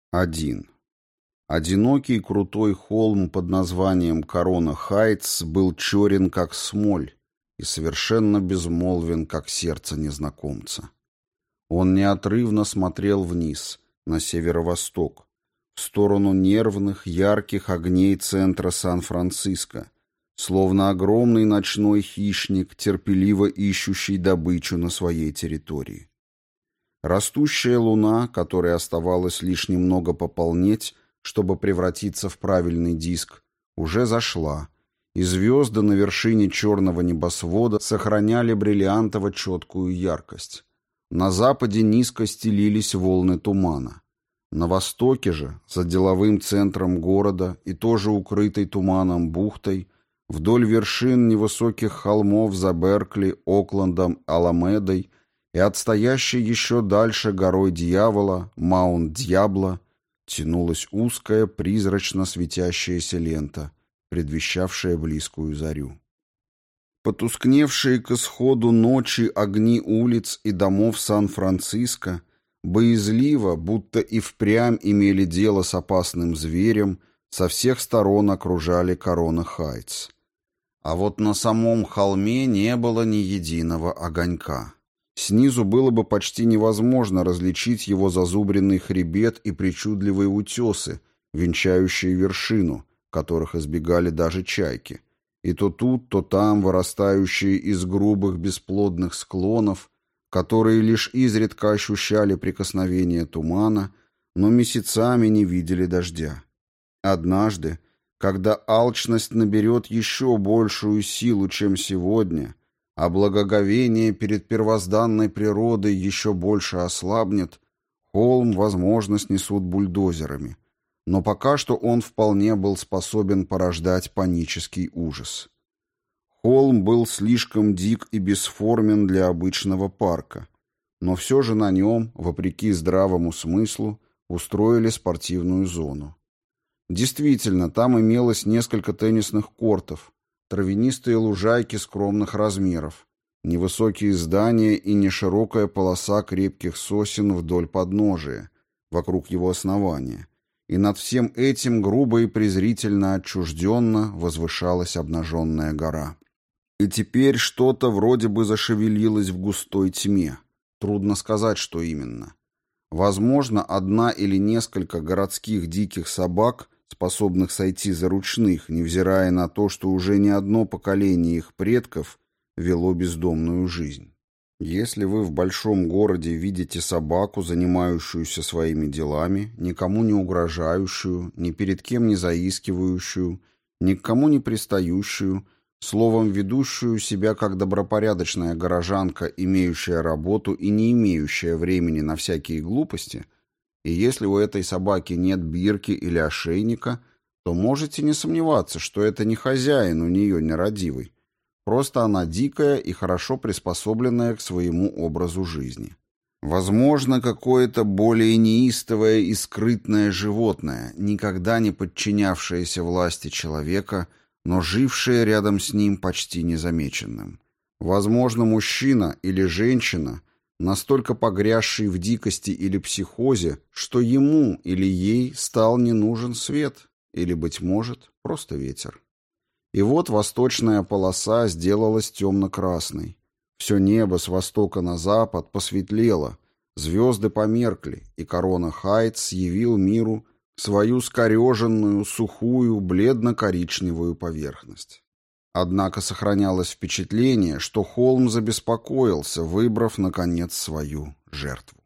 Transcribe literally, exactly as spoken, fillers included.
Один. Одинокий крутой холм под названием Корона Хайтс был черен, как смоль, и совершенно безмолвен, как сердце незнакомца. Он неотрывно смотрел вниз, на северо-восток, в сторону нервных, ярких огней центра Сан-Франциско, словно огромный ночной хищник, терпеливо ищущий добычу на своей территории. Растущая луна, которой оставалось лишь немного пополнеть, чтобы превратиться в правильный диск, уже зашла, и звезды на вершине черного небосвода сохраняли бриллиантово-четкую яркость. На западе низко стелились волны тумана. На востоке же, за деловым центром города и тоже укрытой туманом бухтой, вдоль вершин невысоких холмов за Беркли, Оклендом, Аламедой и отстоящей еще дальше горой Дьявола, Маунт-Дьябло, тянулась узкая, призрачно светящаяся лента, предвещавшая близкую зарю. Потускневшие к исходу ночи огни улиц и домов Сан-Франциско боязливо, будто и впрямь имели дело с опасным зверем, со всех сторон окружали Корона Хайтс. А вот на самом холме не было ни единого огонька. Снизу было бы почти невозможно различить его зазубренный хребет и причудливые утесы, венчающие вершину, которых избегали даже чайки, и то тут, то там вырастающие из грубых бесплодных склонов, которые лишь изредка ощущали прикосновение тумана, но месяцами не видели дождя. Однажды, когда алчность наберет еще большую силу, чем сегодня, а благоговение перед первозданной природой еще больше ослабнет, холм, возможно, снесут бульдозерами. Но пока что он вполне был способен порождать панический ужас. Холм был слишком дик и бесформен для обычного парка, но все же на нем, вопреки здравому смыслу, устроили спортивную зону. Действительно, там имелось несколько теннисных кортов, травянистые лужайки скромных размеров, невысокие здания и неширокая полоса крепких сосен вдоль подножия, вокруг его основания, и над всем этим грубо и презрительно отчужденно возвышалась обнаженная гора. И теперь что-то вроде бы зашевелилось в густой тьме. Трудно сказать, что именно. Возможно, одна или несколько городских диких собак, способных сойти за ручных, невзирая на то, что уже не одно поколение их предков вело бездомную жизнь. Если вы в большом городе видите собаку, занимающуюся своими делами, никому не угрожающую, ни перед кем не заискивающую, ни к кому не пристающую, словом, ведущую себя как добропорядочная горожанка, имеющая работу и не имеющая времени на всякие глупости, и если у этой собаки нет бирки или ошейника, то можете не сомневаться, что это не хозяин у нее нерадивый. Просто она дикая и хорошо приспособленная к своему образу жизни. Возможно, какое-то более неистовое и скрытное животное, никогда не подчинявшееся власти человека, но жившее рядом с ним почти незамеченным. Возможно, мужчина или женщина, настолько погрязший в дикости или психозе, что ему или ей стал не нужен свет, или, быть может, просто ветер. И вот восточная полоса сделалась темно-красной. Все небо с востока на запад посветлело, звезды померкли, и Корона Хайтс явил миру свою скореженную, сухую, бледно-коричневую поверхность. Однако сохранялось впечатление, что холм забеспокоился, выбрав, наконец, свою жертву.